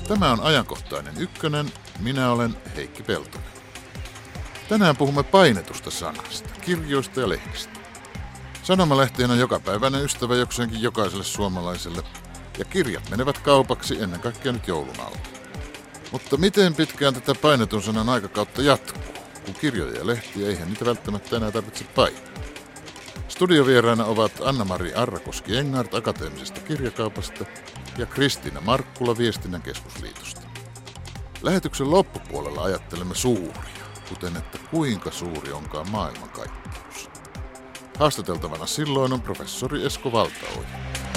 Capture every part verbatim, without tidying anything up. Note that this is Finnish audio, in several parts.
Tämä on ajankohtainen ykkönen. Minä olen Heikki Peltonen. Tänään puhumme painetusta sanasta, kirjoista ja lehdistä. Sanomalehtien on jokapäiväinen ystävä jokseenkin jokaiselle suomalaiselle, ja kirjat menevät kaupaksi ennen kaikkea nyt joulun alla. Mutta miten pitkään tätä painetun sanan aikakautta jatkuu, kun kirjoja ja lehtiä eihän niitä välttämättä enää tarvitse painaa? Studiovieraina ovat Anna-Mari Arrakoski-Engart Akateemisesta kirjakaupasta ja Kristiina Markkula Viestinnän keskusliitosta. Lähetyksen loppupuolella ajattelemme suuria, kuten että kuinka suuri onkaan maailmankaikkeus. Haastateltavana silloin on professori Esko Valtaoja.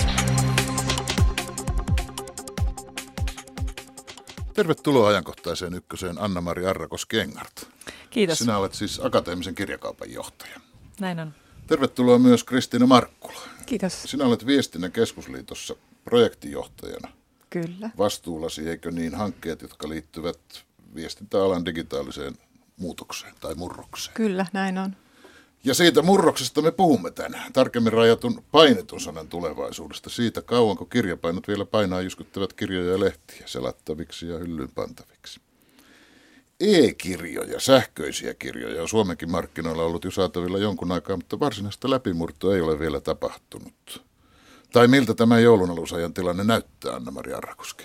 Tervetuloa ajankohtaiseen ykköseen Anna-Mari Arrakoski-Engart. Kiitos. Sinä olet siis Akateemisen kirjakaupan johtaja. Näin on. Tervetuloa myös Kristiina Markkula. Kiitos. Sinä olet Viestinnän keskusliitossa projektijohtajana. Kyllä. Vastuullasi, eikö niin, hankkeet, jotka liittyvät viestintäalan digitaaliseen muutokseen tai murrokseen. Kyllä, näin on. Ja siitä murroksesta me puhumme tänään. Tarkemmin rajatun painetun sanan tulevaisuudesta. Siitä kauanko kirjapainot vielä painaa jyskyttävät kirjoja ja lehtiä selattaviksi ja hyllyyn pantaviksi. E-kirjoja, sähköisiä kirjoja on Suomenkin markkinoilla ollut jo saatavilla jonkun aikaa, mutta varsinaista läpimurtoa ei ole vielä tapahtunut. Tai miltä tämä joulunalusajan tilanne näyttää, Anna-Mari Arrakoski?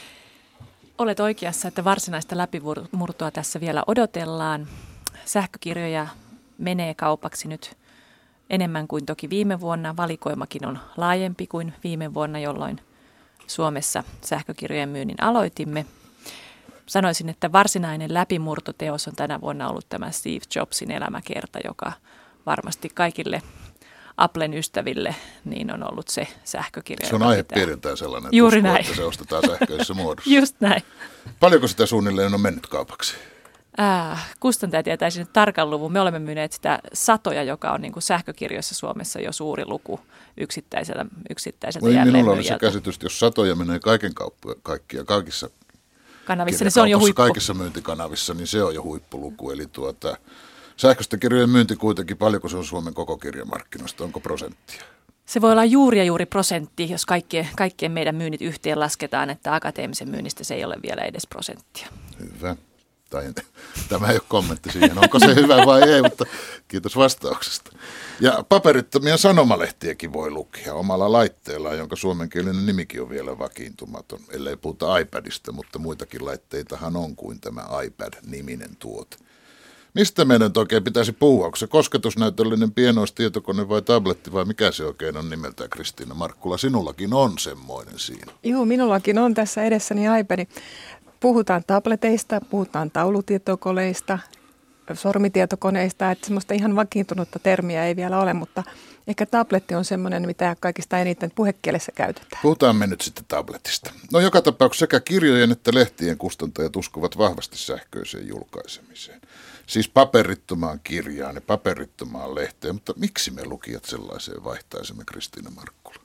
Olet oikeassa, että varsinaista läpimurtoa tässä vielä odotellaan. Sähkökirjoja menee kaupaksi nyt enemmän kuin toki viime vuonna. Valikoimakin on laajempi kuin viime vuonna, jolloin Suomessa sähkökirjojen myynnin aloitimme. Sanoisin, että varsinainen läpimurtoteos on tänä vuonna ollut tämä Steve Jobsin elämäkerta, joka varmasti kaikille Applen ystäville niin on ollut se sähkökirja. Se on aihepiiriltään sellainen, että, Juuri uskoo, näin. että se ostetaan sähköisessä muodossa. Just näin. Paljonko sitä suunnilleen on mennyt kaupaksi? Äh, kustantaja tietäisi nyt tarkan luvun. Me olemme myyneet sitä satoja, joka on niin kuin sähkökirjoissa Suomessa jo suuri luku yksittäiseltä, yksittäiseltä jälleenmyyjältä. Minulla oli se käsitys, että jos satoja menee kaiken kauppa, kaikkia, kaikissa kanavissa, niin se on jo huippu. Kaikissa myyntikanavissa, niin se on jo huippuluku. Eli tuota, sähköisten kirjojen myynti kuitenkin, paljonko se on Suomen koko kirjamarkkinoista, onko prosenttia? Se voi olla juuri ja juuri prosentti, jos kaikkien, kaikkien meidän myynnit yhteen lasketaan, että akateemisen myynnistä se ei ole vielä edes prosenttia. Hyvä. Tai, tämä ei ole kommentti siihen, onko se hyvä vai ei, mutta kiitos vastauksesta. Ja paperittomia sanomalehtiäkin voi lukea omalla laitteellaan, jonka suomenkielinen nimikin on vielä vakiintumaton, ellei puhuta iPadista, mutta muitakin laitteitahan on kuin tämä iPad-niminen tuote. Mistä meidän oikein pitäisi puhua? Onko se kosketusnäytöllinen pienoistietokone vai tabletti vai mikä se oikein on nimeltään, Kristiina Markkula? Sinullakin on semmoinen siinä. Joo, minullakin on tässä edessäni iPad. Puhutaan tableteista, puhutaan taulutietokoneista, sormitietokoneista, että semmoista ihan vakiintunutta termiä ei vielä ole, mutta ehkä tabletti on semmoinen, mitä kaikista eniten puhekielessä käytetään. Puhutaan me nyt sitten tabletista. No joka tapauksessa sekä kirjojen että lehtien kustantajat uskovat vahvasti sähköiseen julkaisemiseen. Siis paperittomaan kirjaan ja paperittomaan lehteen, mutta miksi me lukijat sellaiseen vaihtaisimme, Kristiina Markkula?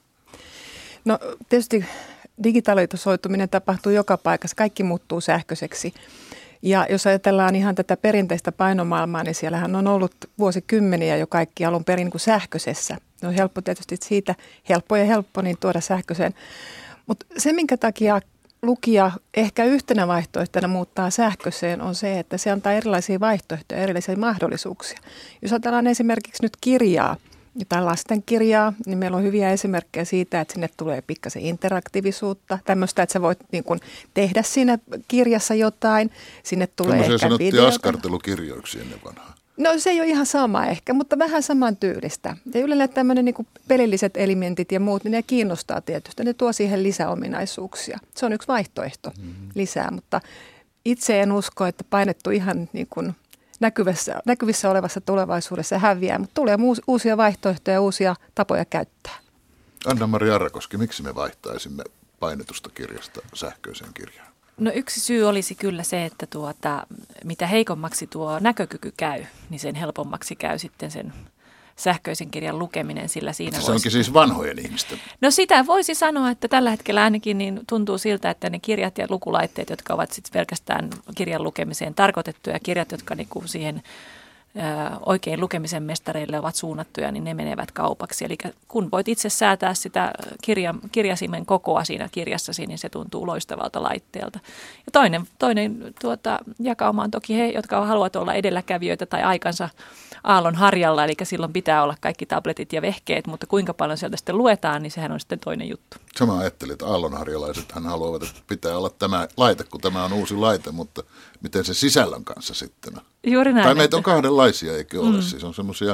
No tietysti digitalisoituminen tapahtuu joka paikassa, kaikki muuttuu sähköiseksi. Ja jos ajatellaan ihan tätä perinteistä painomaailmaa, niin siellähän on ollut vuosikymmeniä jo kaikki alun perin niin kuin sähköisessä. Se on helppo tietysti siitä, helppo ja helppo, niin tuoda sähköiseen. Mutta se, minkä takia lukija ehkä yhtenä vaihtoehtona muuttaa sähköiseen, on se, että se antaa erilaisia vaihtoehtoja, erilaisia mahdollisuuksia. Jos ajatellaan esimerkiksi nyt kirjaa, jotain lastenkirjaa, niin meillä on hyviä esimerkkejä siitä, että sinne tulee pikkasen interaktiivisuutta, tämmöistä, että sä voit niin kuin tehdä siinä kirjassa jotain, sinne tulee Tällaisia ehkä sanottiin videota. askartelukirjoiksi ennen vanhaa. No se ei ole ihan sama ehkä, mutta vähän saman tyylistä. Ja yleensä tämmöinen niin kuin pelilliset elementit ja muut, niin ne kiinnostaa tietysti, ne tuo siihen lisäominaisuuksia. Se on yksi vaihtoehto mm-hmm. lisää, mutta itse en usko, että painettu ihan niin kuin Näkyvissä, näkyvissä olevassa tulevaisuudessa häviää, mutta tulee uusia vaihtoehtoja ja uusia tapoja käyttää. Anna-Mari Arrakoski, miksi me vaihtaisimme painetusta kirjasta sähköiseen kirjaan? No yksi syy olisi kyllä se, että tuota, mitä heikommaksi tuo näkökyky käy, niin sen helpommaksi käy sitten sen sähköisen kirjan lukeminen, sillä siinä Se voisi... onkin siis vanhojen ihmisten. No sitä voisi sanoa, että tällä hetkellä ainakin niin tuntuu siltä, että ne kirjat ja lukulaitteet, jotka ovat sitten pelkästään kirjan lukemiseen tarkoitettuja, kirjat, jotka niinku siihen oikein lukemisen mestareille ovat suunnattuja, niin ne menevät kaupaksi. Eli kun voit itse säätää sitä kirja, kirjasimen kokoa siinä kirjassasi, niin se tuntuu loistavalta laitteelta. Ja toinen, toinen tuota, jakauma on toki he, jotka haluavat olla edelläkävijöitä tai aikansa aallon harjalla, eli silloin pitää olla kaikki tabletit ja vehkeet, mutta kuinka paljon sieltä sitten luetaan, niin sehän on sitten toinen juttu. Sama ajattelin, että aallonharjalaisethan haluavat, että pitää olla tämä laite, kun tämä on uusi laite, mutta miten se sisällön kanssa sitten on? Juuri näin. Tai meitä on kahdenlaisia, eikö ole? Mm. Siis on semmoisia,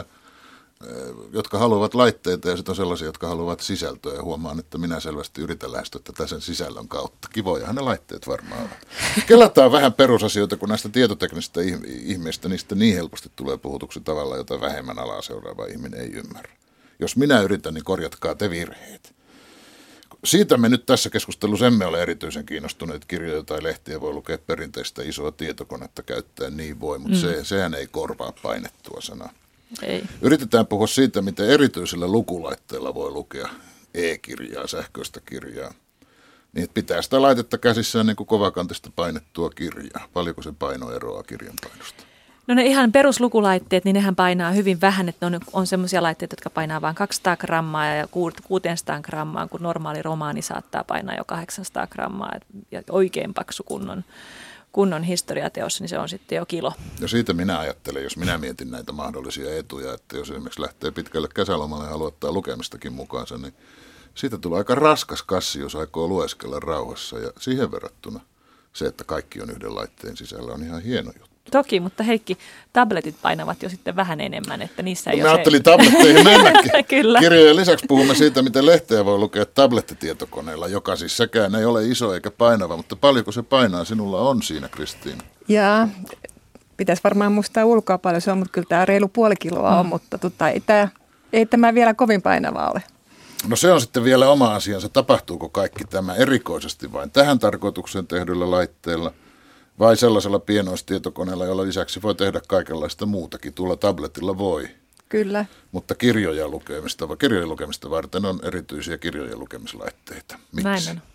jotka haluavat laitteita ja sitten on sellaisia, jotka haluavat sisältöä. Ja huomaan, että minä selvästi yritän lähestyä tätä sen sisällön kautta. Kivojahan ne laitteet varmaan ovat. Kelataan vähän perusasioita, kun näistä tietoteknisistä ihmeistä niistä niin helposti tulee puhutuksi tavalla, jota vähemmän alaa seuraava ihminen ei ymmärrä. Jos minä yritän, niin korjatkaa te virheet. Siitä me nyt tässä keskustelussa emme ole erityisen kiinnostuneet. Kirjoja tai lehtiä voi lukea perinteistä isoa tietokonetta käyttäen, niin voi, mutta mm. se, sehän ei korvaa painettua sanaa. Ei. Yritetään puhua siitä, miten erityisellä lukulaitteella voi lukea e-kirjaa, sähköistä kirjaa. Niin, että pitää sitä laitetta käsissään niin kuin kovakantista painettua kirjaa. Paljonko se paino eroaa kirjan painosta? No ne ihan peruslukulaitteet, niin nehän painaa hyvin vähän, että on, on semmoisia laitteita, jotka painaa vain kaksisataa grammaa ja kuusisataa grammaa, kun normaali romaani saattaa painaa jo kahdeksansataa grammaa ja oikein paksu kunnon, kunnon historiateos, niin se on sitten jo kilo. Ja siitä minä ajattelen, jos minä mietin näitä mahdollisia etuja, että jos esimerkiksi lähtee pitkälle kesälomalle ja haluaa ottaa lukemistakin mukaansa, niin siitä tulee aika raskas kassi, jos aikoo lueskella rauhassa ja siihen verrattuna se, että kaikki on yhden laitteen sisällä, on ihan hieno juttu. Toki, mutta Heikki, tabletit painavat jo sitten vähän enemmän, että niissä ei no, ole mä ajattelin se... tabletteihin mennäkin. Kyllä. Kirjojen lisäksi puhumme siitä, miten lehteä voi lukea tablettitietokoneella, joka siis sekään ei ole iso eikä painava, mutta paljonko se painaa sinulla on siinä, Kristiina? Jaa, pitäisi varmaan muistaa ulkoa paljon se on, mutta kyllä tämä reilu puoli kiloa mm. on, mutta tota, ei, tämä, ei tämä vielä kovin painavaa ole. No se on sitten vielä oma asiansa, tapahtuuko kaikki tämä erikoisesti vain tähän tarkoitukseen tehdyllä laitteella, vai sellaisella pienoistietokoneella, jolla lisäksi voi tehdä kaikenlaista muutakin. Tuolla tabletilla voi. Kyllä. Mutta kirjoja lukemista, kirjojen lukemista varten on erityisiä kirjojen lukemislaitteita. Miksi? Näin on.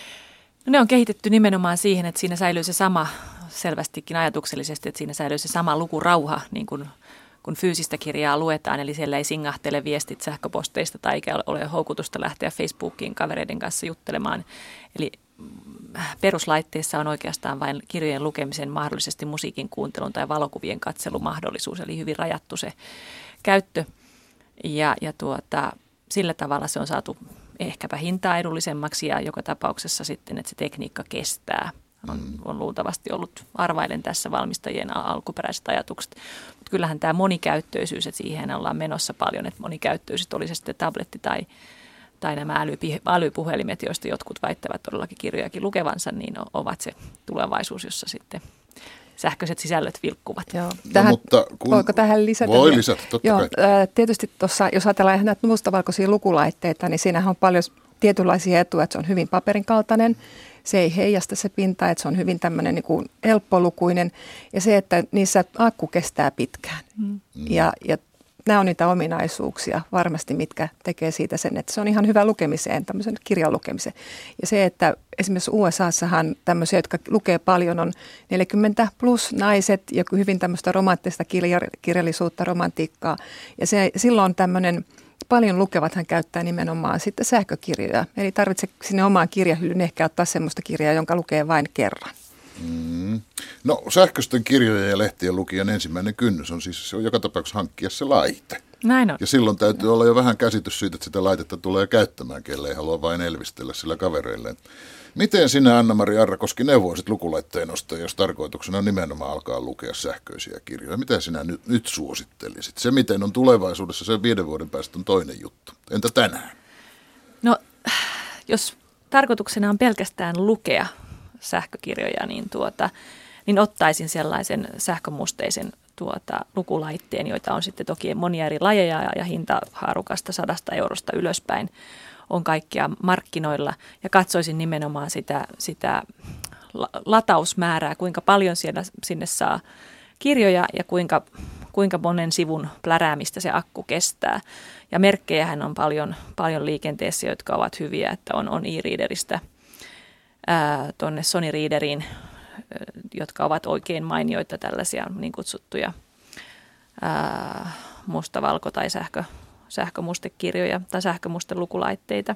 No ne on kehitetty nimenomaan siihen, että siinä säilyy se sama, selvästikin ajatuksellisesti, että siinä säilyy se sama lukurauha, niin kuin kun fyysistä kirjaa luetaan, eli siellä ei singahtele viestit sähköposteista tai eikä ole houkutusta lähteä Facebookiin kavereiden kanssa juttelemaan. Eli peruslaitteissa on oikeastaan vain kirjojen lukemisen, mahdollisesti musiikin kuuntelun tai valokuvien katselumahdollisuus, eli hyvin rajattu se käyttö. Ja, ja tuota, sillä tavalla se on saatu ehkäpä hintaa edullisemmaksi ja joka tapauksessa sitten, että se tekniikka kestää. On, on luultavasti ollut, arvailen tässä valmistajien alkuperäiset ajatukset. Mutta kyllähän tämä monikäyttöisyys, että siihen ollaan menossa paljon, että monikäyttöisyys oli se sitten tabletti tai tai nämä älypuhelimet, joista jotkut väittävät todellakin kirjojakin lukevansa, niin ovat se tulevaisuus, jossa sitten sähköiset sisällöt vilkkuvat. Joo. Tähän, no, mutta kun voiko tähän lisätä? Voi lisätä, totta Joo, kai. Tietysti tuossa, jos ajatellaan näitä mustavalkoisia lukulaitteita, niin siinähän on paljon tietynlaisia etuja, että se on hyvin paperin kaltainen. Se ei heijasta se pinta, että se on hyvin tämmöinen niin kuin helppolukuinen ja se, että niissä akku kestää pitkään. Mm. Ja, ja nämä on niitä ominaisuuksia varmasti, mitkä tekee siitä sen, että se on ihan hyvä lukemiseen, tämmöisen kirjan lukemiseen. Ja se, että esimerkiksi U S A:ssahan tämmöisiä, jotka lukee paljon, on neljäkymmentä plus naiset ja hyvin tämmöistä romanttista kirjallisuutta, romantiikkaa. Ja se, silloin tämmöinen paljon lukevathan käyttää nimenomaan sitten sähkökirjoja. Eli tarvitsee sinne omaan kirjahyllyyn ehkä ottaa semmoista kirjaa, jonka lukee vain kerran. Mm. No sähköisten kirjojen ja lehtien lukijan ensimmäinen kynnys on siis se on joka tapauksessa hankkia se laite. Näin on. Ja silloin täytyy olla jo vähän käsitys siitä, että sitä laitetta tulee käyttämään, kelle ei halua vain elvistellä sillä kavereilleen. Miten sinä, Anna-Mari Arrakoski, neuvoisit lukulaitteen ostaja, jos tarkoituksena on nimenomaan alkaa lukea sähköisiä kirjoja? Mitä sinä nyt, nyt suosittelisit? Se, miten on tulevaisuudessa, se viiden vuoden päästä on toinen juttu. Entä tänään? No, jos tarkoituksena on pelkästään lukea sähkökirjoja, niin, tuota, niin ottaisin sellaisen sähkömusteisen tuota, lukulaitteen, joita on sitten toki monia eri lajeja ja hintahaarukasta sadasta eurosta ylöspäin on kaikkia markkinoilla ja katsoisin nimenomaan sitä, sitä latausmäärää, kuinka paljon siellä, sinne saa kirjoja ja kuinka, kuinka monen sivun pläräämistä se akku kestää. Ja merkkejähän on paljon, paljon liikenteessä, jotka ovat hyviä, että on, on e-readeristä tuonne Sony Readeriin, jotka ovat oikein mainioita tällaisia niin kutsuttuja ää, mustavalko- tai sähkö, sähkömustekirjoja tai sähkömustelukulaitteita.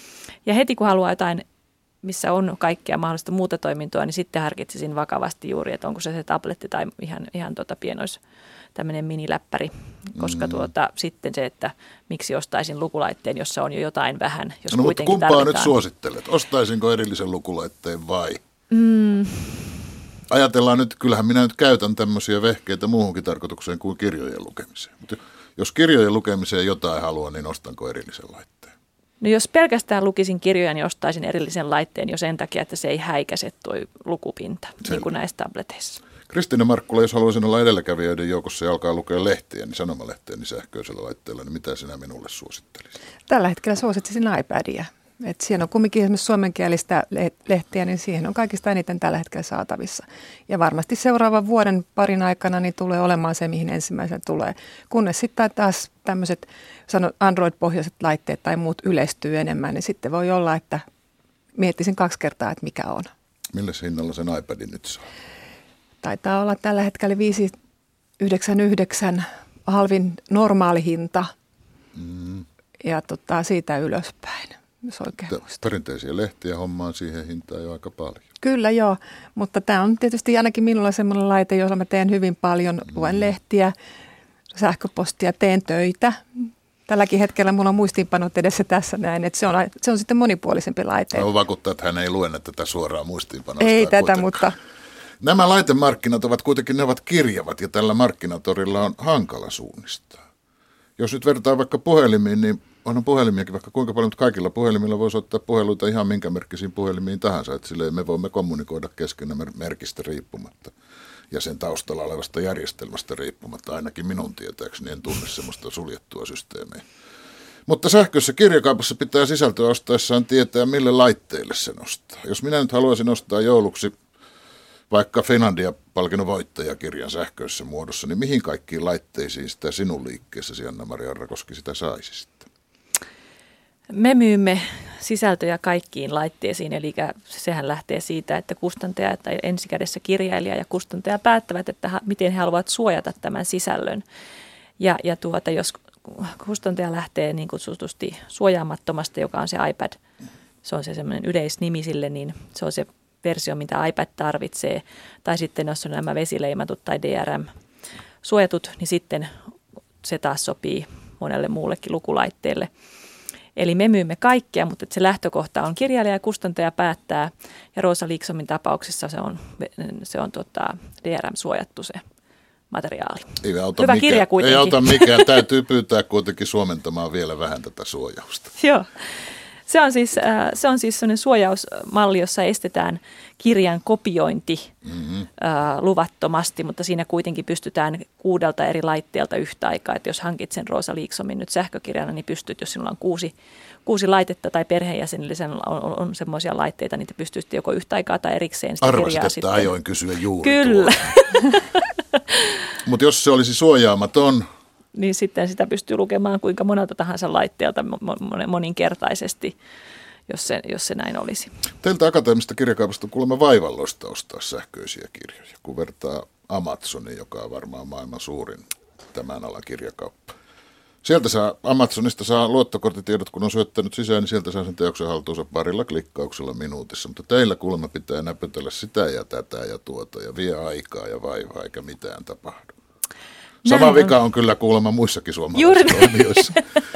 Ja heti kun haluaa jotain, missä on kaikkea mahdollista muuta toimintoa, niin sitten harkitsisin vakavasti juuri, että onko se se tabletti tai ihan, ihan tuota pienois tämmöinen miniläppäri, koska mm. tuota, sitten se, että miksi ostaisin lukulaitteen, jossa on jo jotain vähän, jos no, kuitenkin mutta kumpaa tarvitaan. nyt suosittelet? Ostaisinko erillisen lukulaitteen vai? Mm. Ajatellaan nyt, kyllähän minä nyt käytän tämmöisiä vehkeitä muuhunkin tarkoitukseen kuin kirjojen lukemiseen. Mutta jos kirjojen lukemiseen jotain haluan, niin ostanko erillisen laitteen? No jos pelkästään lukisin kirjoja, niin ostaisin erillisen laitteen jo sen takia, että se ei häikäise tuo lukupinta, Selvä. niin kuin näissä tableteissa. Kristiina Markkula, jos haluaisin olla edelläkävijöiden joukossa ja alkaa lukea lehtiä, niin sanomalehteen, niin sähköisellä laitteella, niin mitä sinä minulle suosittelisit? Tällä hetkellä suosittelisin iPadia. Et siinä on kumminkin esimerkiksi suomenkielistä lehtiä, niin siihen on kaikista eniten tällä hetkellä saatavissa. Ja varmasti seuraavan vuoden parin aikana niin tulee olemaan se, mihin ensimmäisenä tulee. Kunnes sitten taas tämmöiset Android-pohjaiset laitteet tai muut yleistyy enemmän, niin sitten voi olla, että miettisin kaksi kertaa, että mikä on. Millä hinnalla sen iPadin nyt saa? Taitaa olla tällä hetkellä viisi yhdeksänkymmentäyhdeksän halvin normaali hinta mm. ja tota, siitä ylöspäin. Perinteisiä lehtiä hommaan siihen hintaan jo aika paljon. Kyllä joo, mutta tämä on tietysti ainakin minulla semmoinen laite, jolla mä teen hyvin paljon. Luen mm. lehtiä, sähköpostia, teen töitä. Tälläkin hetkellä mulla on muistiinpanot edessä tässä näin, että se on, se on sitten monipuolisempi laite. Mä vakuuttaa, että hän ei luenne tätä suoraan muistiinpanosta. Ei tätä, kuitenkaan. mutta... Nämä laitemarkkinat ovat kuitenkin, ne ovat kirjavat ja tällä markkinatorilla on hankala suunnistaa. Jos nyt vertaa vaikka puhelimiin, niin onhan puhelimiakin vaikka kuinka paljon, mutta kaikilla puhelimilla voi soittaa puheluita ihan minkä merkkisiin puhelimiin tahansa. Että silleen me voimme kommunikoida keskenään merkistä riippumatta ja sen taustalla olevasta järjestelmästä riippumatta. Ainakin minun tietääkseni en tunne semmoista suljettua systeemiä. Mutta sähköisessä kirjakaupassa pitää sisältöä ostaessaan tietää, mille laitteille sen ostaa. Jos minä nyt haluaisin ostaa jouluksi vaikka Finlandia-palkinnon voittajakirjan sähköisessä muodossa, niin mihin kaikkiin laitteisiin sitä sinun liikkeessäsi, Anna-Maria Arrakoski, sitä saisi sitten? Me myymme sisältöjä kaikkiin laitteisiin, eli sehän lähtee siitä, että kustantaja tai ensikädessä kirjailija ja kustantaja päättävät, että miten he haluavat suojata tämän sisällön. Ja, ja tuota, jos kustantaja lähtee niin kutsutusti suojaamattomasta, joka on se iPad, se on se semmoinen yleisnimi sille, niin se on se versio, mitä iPad tarvitsee, tai sitten jos on nämä vesileimatut tai D R M-suojatut, niin sitten se taas sopii monelle muullekin lukulaitteelle. Eli me myymme kaikkea, mutta se lähtökohta on kirjailija ja kustantaja päättää, ja Rosa Liksom tapauksessa se on, se on tota D R M-suojattu se materiaali. Ei auta Hyvä mikään, kirja kuitenkin. Ei auta mikään, täytyy pyytää kuitenkin suomentamaan vielä vähän tätä suojausta. Joo. Se on siis, se on siis sellainen suojausmalli, jossa estetään kirjan kopiointi mm-hmm. luvattomasti, mutta siinä kuitenkin pystytään kuudelta eri laitteelta yhtä aikaa. Että jos hankit sen Rosa Liksomin nyt sähkökirjana, niin pystyt, jos sinulla on kuusi, kuusi laitetta tai perheenjäsenille on, on, on semmoisia laitteita, niin te pystytte joko yhtä aikaa tai erikseen sitä Arvasit, kirjaa että sitten. ajoin kysyä juuri Kyllä. Mutta jos se olisi suojaamaton, niin sitten sitä pystyy lukemaan kuinka monelta tahansa laitteelta moninkertaisesti, jos se, jos se näin olisi. Teiltä akateemisesta kirjakaupasta on kuulemma vaivalloista ostaa sähköisiä kirjoja, kun vertaa Amazoniin, joka on varmaan maailman suurin tämän alan kirjakauppa. Sieltä saa, Amazonista saa luottokorttitiedot, kun on syöttänyt sisään, niin sieltä saa sen teoksen haltuunsa parilla klikkauksella minuutissa. Mutta teillä kuulemma pitää näpytellä sitä ja tätä ja tuota ja vie aikaa ja vaivaa eikä mitään tapahdu. Sama Näin vika on. on kyllä kuulemma muissakin suomalaisissa toimijoissa.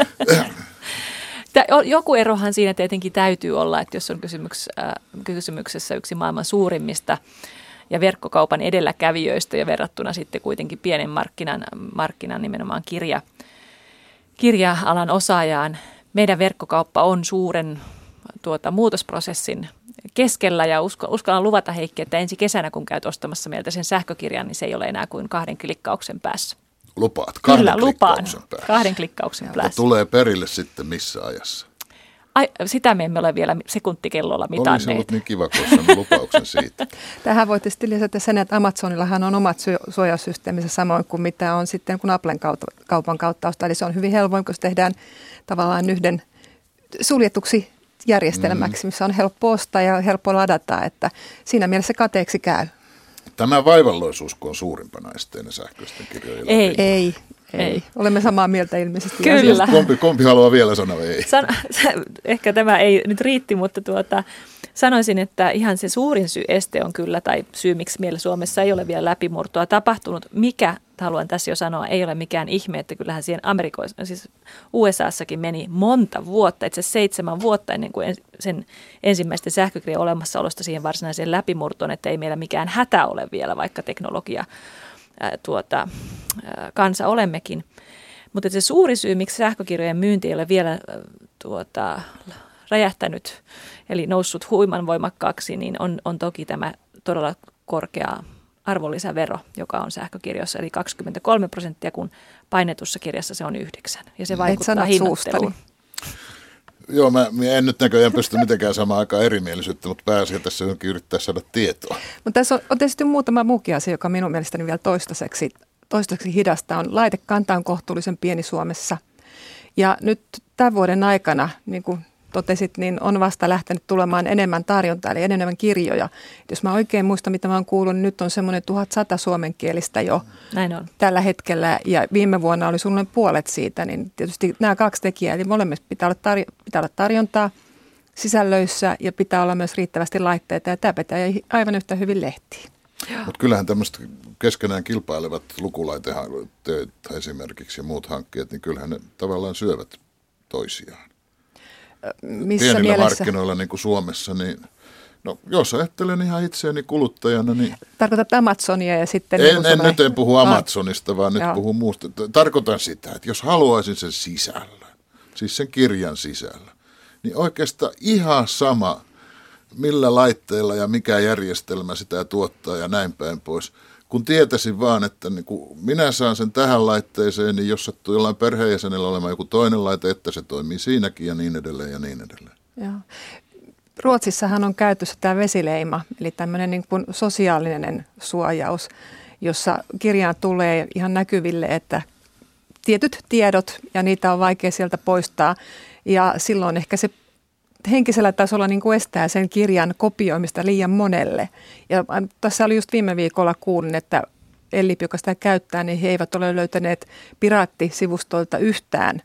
Joku erohan siinä tietenkin täytyy olla, että jos on kysymyks, äh, kysymyksessä yksi maailman suurimmista ja verkkokaupan edelläkävijöistä ja verrattuna sitten kuitenkin pienen markkinan, markkinan nimenomaan kirja, kirja-alan osaajaan. Meidän verkkokauppa on suuren tuota, muutosprosessin keskellä ja uskallan luvata, Heikki, että ensi kesänä kun käyt ostamassa meiltä sen sähkökirjan, niin se ei ole enää kuin kahden klikkauksen päässä. Lupaat kahden Kyllä, lupaan. klikkauksen päässä. Kahden klikkauksen ja päässä. Tulee perille sitten missä ajassa? Ai, sitä me emme ole vielä sekuntikellolla mitanneet. Olisi ollut niin kiva, kun olisi lupauksen siitä. Tähän voi tietysti lisätä sen, että Amazonillahan on omat suojaussysteeminsä samoin kuin mitä on sitten kun Applen kaupan kautta ostaa. Eli se on hyvin helpoin, kun se tehdään tavallaan yhden suljetuksi järjestelmäksi, missä on helppo ostaa ja helppo ladata, että siinä mielessä kateeksi käy. Tämä vaivalloisuusko on suurimpana esteenä sähköisten kirjojen Ei. läpi. Ei, ei. Olemme samaa mieltä ilmeisesti. Kyllä. Kumpi, kumpi haluaa vielä sanoa ei? San, ehkä tämä ei nyt riitti, mutta tuota, sanoisin, että ihan se suurin syy este on kyllä, tai syy miksi meillä Suomessa ei ole vielä läpimurtoa tapahtunut, mikä, haluan tässä jo sanoa, ei ole mikään ihme, että kyllähän siihen Amerikoissa, siis U S A:ssakin meni monta vuotta, itse asiassa seitsemän vuotta ennen kuin sen ensimmäisten sähkökirjan olemassaolosta siihen varsinaiseen läpimurtoon, että ei meillä mikään hätä ole vielä, vaikka teknologia ää, tuota, ää, kansa olemmekin. Mutta se suuri syy, miksi sähkökirjojen myynti ei ole vielä tuota, räjähtänyt, eli noussut huiman voimakkaaksi, niin on, on toki tämä todella korkea arvonlisävero, joka on sähkökirjoissa, eli kaksikymmentäkolme prosenttia, kun painetussa kirjassa se on yhdeksän. Ja se vaikuttaa hinnoitteluun. Joo, mä, mä en nyt näköjään pysty mitenkään samaan aikaan erimielisyyttä, mutta pääasiassa tässä jonkin yrittää saada tietoa. Mutta tässä on, on tietysti muutama muukin asia, joka minun mielestäni vielä toistaiseksi, toistaiseksi hidasta on. Laitekanta on kohtuullisen pieni Suomessa. Ja nyt tämän vuoden aikana, niin kuin totesit, niin on vasta lähtenyt tulemaan enemmän tarjontaa, eli enemmän kirjoja. Et jos mä oikein muistan, mitä mä oon kuullut, niin nyt on semmoinen tuhatsata suomenkielistä jo Näin on. tällä hetkellä, ja viime vuonna oli suunnilleen puolet siitä, niin tietysti nämä kaksi tekijää, eli molemmissa pitää olla, tarjo- pitää olla tarjontaa sisällöissä, ja pitää olla myös riittävästi laitteita, ja tämä pitää aivan yhtä hyvin lehtiin. Mutta kyllähän tämmöiset keskenään kilpailevat lukulaiteet esimerkiksi ja muut hankkeet, niin kyllähän ne tavallaan syövät toisiaan. Missä Pienillä mielessä? markkinoilla niin kuin Suomessa, niin no, jos ajattelen ihan itseäni kuluttajana, niin Tarkoitat Amazonia ja sitten... En, niin en nyt en puhu Amazonista, vaan nyt Joo. puhun muusta. Tarkoitan sitä, että jos haluaisin sen sisällön, siis sen kirjan sisällön, niin oikeastaan ihan sama, millä laitteilla ja mikä järjestelmä sitä tuottaa ja näin päin pois. Kun tietäisin vaan, että niin kun minä saan sen tähän laitteeseen, niin jos sattuu jollain perheenjäsenellä olemaan joku toinen laite, että se toimii siinäkin ja niin edelleen ja niin edelleen. Joo. Ruotsissahan on käytössä tämä vesileima, eli tämmöinen niin kuin sosiaalinen suojaus, jossa kirjaan tulee ihan näkyville, että tietyt tiedot ja niitä on vaikea sieltä poistaa. Ja silloin ehkä se henkisellä tasolla niin kuin estää sen kirjan kopioimista liian monelle. Ja tässä oli just viime viikolla kuulin, että Ellip, joka sitä käyttää, niin he eivät ole löytäneet piraattisivustolta yhtään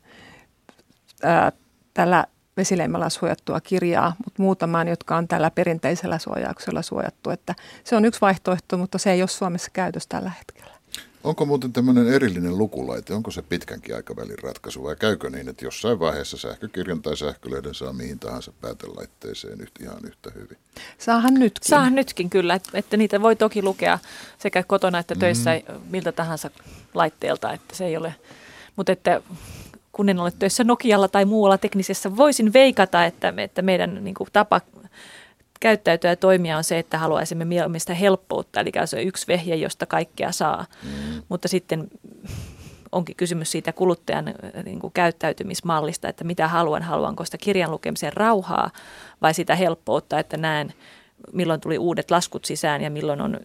ää, tällä vesileimalla suojattua kirjaa, mutta muutamaan, jotka on tällä perinteisellä suojauksella suojattu. Että se on yksi vaihtoehto, mutta se ei ole Suomessa käytössä tällä hetkellä. Onko muuten tämmöinen erillinen lukulaite, onko se pitkänkin aikavälin ratkaisu vai käykö niin, että jossain vaiheessa sähkökirjan tai sähkölehden saa mihin tahansa päätelaitteeseen yhtä, ihan yhtä hyvin? Saahan nytkin. Saahan nytkin kyllä, että, että niitä voi toki lukea sekä kotona että töissä mm. miltä tahansa laitteelta, että se ei ole, mutta että kun en ole töissä Nokialla tai muualla teknisessä, voisin veikata, että, että meidän niin kuin, tapa käyttäytyä ja toimia on se, että haluaisimme mieluummin sitä helppoutta, eli se on yksi vehje, josta kaikkea saa, mm. mutta sitten onkin kysymys siitä kuluttajan niin kuin, käyttäytymismallista, että mitä haluan, haluanko sitä kirjan lukemisen rauhaa vai sitä helppoutta, että näen milloin tuli uudet laskut sisään ja milloin on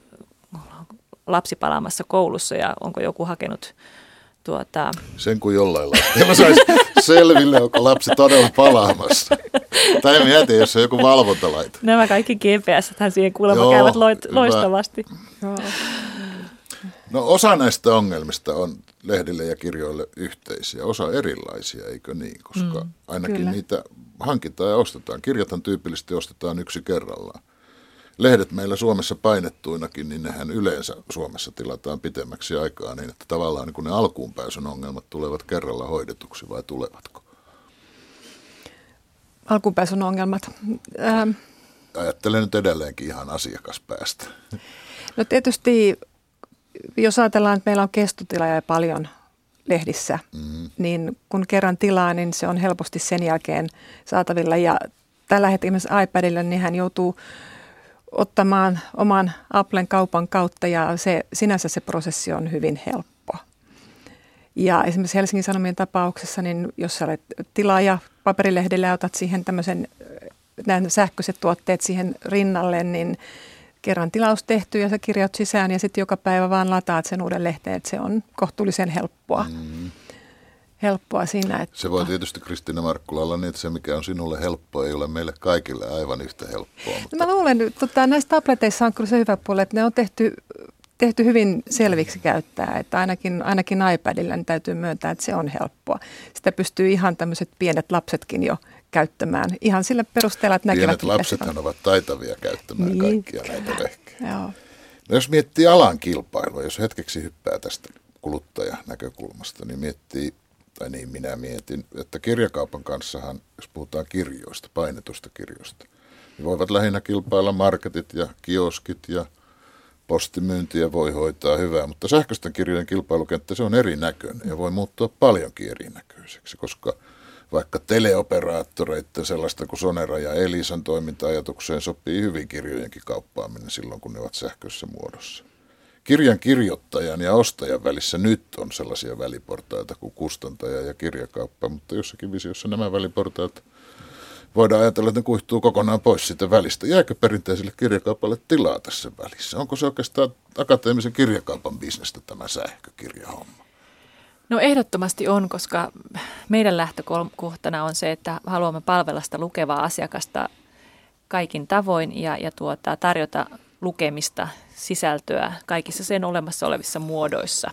lapsi palaamassa koulussa ja onko joku hakenut tuota... Sen kuin jollain lailla. Saisi selville, onko lapsi todella palaamassa. Tai en tiedä, jos on joku valvontalaite. Nämä kaikki G P S-hän siihen kuulemma Joo, käyvät loit, hyvä. loistavasti. No osa näistä ongelmista on lehdille ja kirjoille yhteisiä, osa erilaisia, eikö niin? Koska mm, ainakin kyllä. niitä hankitaan ja ostetaan. Kirjathan tyypillisesti ostetaan yksi kerrallaan. Lehdet meillä Suomessa painettuinakin, niin nehän yleensä Suomessa tilataan pitemmäksi aikaa niin, että tavallaan niin kun ne alkuunpääsyn ongelmat tulevat kerralla hoidetuksi vai tulevatko? Alkuunpääsyn ongelmat. Ähm. Ajattelen nyt edelleenkin ihan asiakaspäästä. No tietysti, jos ajatellaan, että meillä on kestotilaaja paljon lehdissä, mm. niin kun kerran tilaa, niin se on helposti sen jälkeen saatavilla. Ja tällä hetkellä esimerkiksi iPadilla, niin hän joutuu ottamaan oman Applen kaupan kautta ja se, sinänsä se prosessi on hyvin helppo. Ja esimerkiksi Helsingin Sanomien tapauksessa, niin jos sä olet tilaaja paperilehdellä ja otat siihen tämmöisen nämä sähköiset tuotteet siihen rinnalle, niin kerran tilaus tehty ja sä kirjaat sisään ja sitten joka päivä vaan lataat sen uuden lehteen, että se on kohtuullisen helppoa. Mm. helppoa siinä. Että se voi tietysti Kristiina Markkula olla niin, että se mikä on sinulle helppoa ei ole meille kaikille aivan yhtä helppoa. Mutta... Mä luulen, että näissä tableteissa on kyllä se hyvä puoli, että ne on tehty, tehty hyvin selviksi käyttää. Että ainakin, ainakin iPadilla niin täytyy myöntää, että se on helppoa. Sitä pystyy ihan tämmöiset pienet lapsetkin jo käyttämään. Ihan sillä perusteella, että näkevät. Pienet lapsethan ovat taitavia käyttämään niin. kaikkia näitä lehkejä. Joo. No jos miettii alan kilpailua, jos hetkeksi hyppää tästä kuluttajanäkökulmasta, niin miettii, tai niin minä mietin, että kirjakaupan kanssahan, jos puhutaan kirjoista, painetusta kirjoista, niin voivat lähinnä kilpailla marketit ja kioskit ja postimyyntiä voi hoitaa hyvää, mutta sähköisten kirjojen kilpailukenttä se on erinäköinen ja voi muuttua paljonkin erinäköiseksi, koska vaikka teleoperaattoreiden sellaista kuin Sonera ja Elisan toiminta-ajatukseen sopii hyvin kirjojenkin kauppaaminen silloin, kun ne ovat sähköisessä muodossa. Kirjan kirjoittajan ja ostajan välissä nyt on sellaisia väliportaita kuin kustantaja ja kirjakauppa, mutta jossakin visiossa nämä väliportaat voidaan ajatella, että ne kuihtuu kokonaan pois siitä välistä. Jääkö perinteiselle kirjakaupalle tilaa tässä välissä? Onko se oikeastaan akateemisen kirjakaupan bisnestä tämä sähkökirjahomma? No ehdottomasti on, koska meidän lähtökohtana on se, että haluamme palvella sitä lukevaa asiakasta kaikin tavoin ja, ja tuota, tarjota lukemista, sisältöä kaikissa sen olemassa olevissa muodoissa.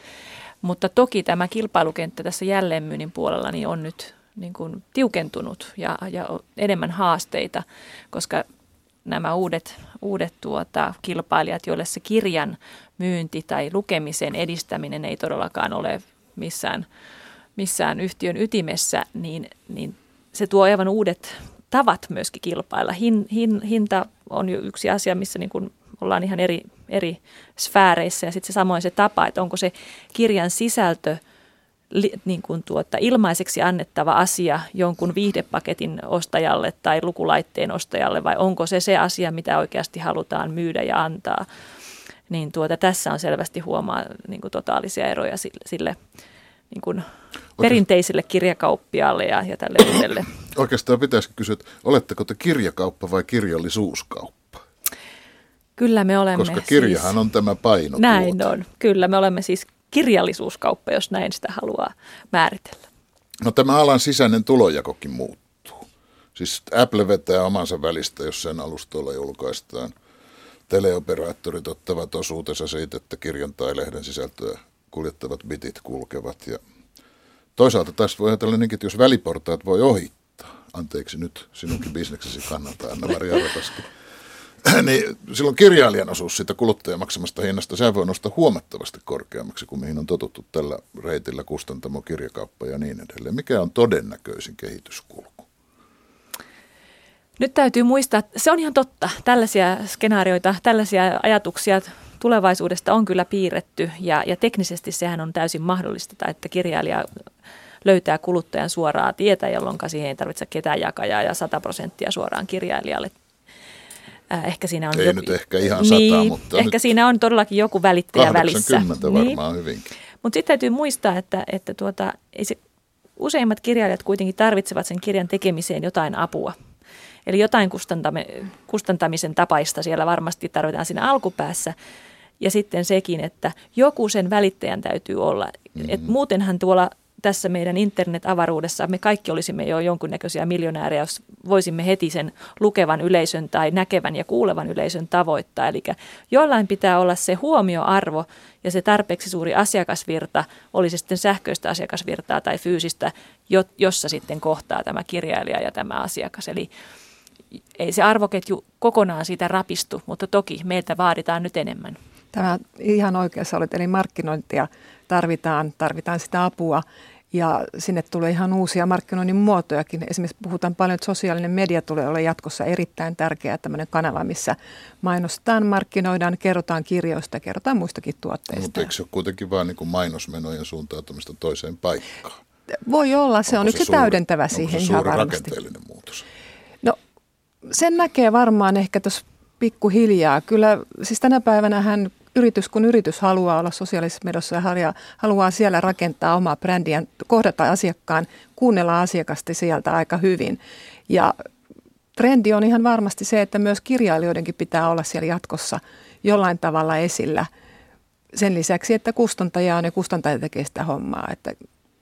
Mutta toki tämä kilpailukenttä tässä jälleenmyynnin puolella niin on nyt niin kuin tiukentunut ja, ja enemmän haasteita, koska nämä uudet, uudet tuota, kilpailijat, joille se kirjan myynti tai lukemisen edistäminen ei todellakaan ole missään, missään yhtiön ytimessä, niin, niin se tuo aivan uudet tavat myöskin kilpailla. Hin, hin, hinta on jo yksi asia, missä niin kuin ollaan ihan eri, eri sfääreissä ja sitten se samoin se tapa, että onko se kirjan sisältö li, niin kuin tuota, ilmaiseksi annettava asia jonkun viihdepaketin ostajalle tai lukulaitteen ostajalle vai onko se se asia, mitä oikeasti halutaan myydä ja antaa. Niin tuota, tässä on selvästi huomaa niin kuin totaalisia eroja sille, sille niin kuin perinteiselle kirjakauppiaalle ja, ja tälle uudelle. Oikeastaan pitäisi kysyä, että oletteko te kirjakauppa vai kirjallisuuskauppa? Kyllä me olemme. Koska kirjahan siis on tämä painotuote. Näin on. Kyllä me olemme siis kirjallisuuskauppa, jos näin sitä haluaa määritellä. No tämä alan sisäinen tulonjakokin muuttuu. Siis Apple vetää omansa välistä, jos sen alustoilla julkaistaan. Teleoperaattorit ottavat osuutensa siitä, että kirjan tai lehden sisältöä kuljettavat bitit kulkevat. Ja toisaalta taas voi ajatella niinkin, että jos väliportaat voi ohittaa, anteeksi nyt sinunkin bisneksesi kannalta, Anna-Maria Rapaski, niin silloin kirjailijan osuus siitä kuluttajan maksamasta hinnasta, sehän voi nostaa huomattavasti korkeammaksi kuin mihin on totuttu tällä reitillä kustantamo, kirjakauppa ja niin edelleen. Mikä on todennäköisin kehityskulku? Nyt täytyy muistaa, että se on ihan totta. Tällaisia skenaarioita, tällaisia ajatuksia tulevaisuudesta on kyllä piirretty ja, ja teknisesti sehän on täysin mahdollista, että kirjailija löytää kuluttajan suoraa tietä, jolloin siihen ei tarvitse ketään jakajaa ja sata prosenttia suoraan kirjailijalle. Äh, ehkä siinä on ei joku, nyt ehkä ihan sata, niin, mutta ehkä siinä on todellakin joku välittäjä välissä. kahdeksankymmentä varmaan niin. Hyvinkin. Mutta sitten täytyy muistaa, että, että tuota, ei se, useimmat kirjailijat kuitenkin tarvitsevat sen kirjan tekemiseen jotain apua. Eli jotain kustantamisen tapaista siellä varmasti tarvitaan siinä alkupäässä. Ja sitten sekin, että joku sen välittäjän täytyy olla. Mm-hmm. Et muutenhan tuolla tässä meidän internet-avaruudessa me kaikki olisimme jo jonkunnäköisiä miljonäärejä, jos voisimme heti sen lukevan yleisön tai näkevän ja kuulevan yleisön tavoittaa. Eli jollain pitää olla se huomioarvo ja se tarpeeksi suuri asiakasvirta, oli se sitten sähköistä asiakasvirtaa tai fyysistä, jossa sitten kohtaa tämä kirjailija ja tämä asiakas. Eli ei se arvoketju kokonaan siitä rapistu, mutta toki meiltä vaaditaan nyt enemmän. Tämä ihan oikeassa olet, eli markkinointia tarvitaan, tarvitaan sitä apua ja sinne tulee ihan uusia markkinoinnin muotojakin. Esimerkiksi puhutaan paljon, että sosiaalinen media tulee olla jatkossa erittäin tärkeä tämmöinen kanava, missä mainostetaan, markkinoidaan, kerrotaan kirjoista, kerrotaan muistakin tuotteista. Mutta eikö se ole kuitenkin vaan niin kuin mainosmenojen suuntautumista toiseen paikkaan? Voi olla, se onko on se yksi suuri, täydentävä siihen ihan suuri varmasti. rakenteellinen muutos? No sen näkee varmaan ehkä tuossa pikkuhiljaa. Kyllä siis tänä päivänä hän yritys kun yritys haluaa olla sosiaalisessa mediassa ja haluaa siellä rakentaa omaa brändiä, kohdata asiakkaan, kuunnella asiakasta sieltä aika hyvin. Ja trendi on ihan varmasti se, että myös kirjailijoidenkin pitää olla siellä jatkossa jollain tavalla esillä. Sen lisäksi, että kustantaja on ja kustantaja tekee sitä hommaa. Että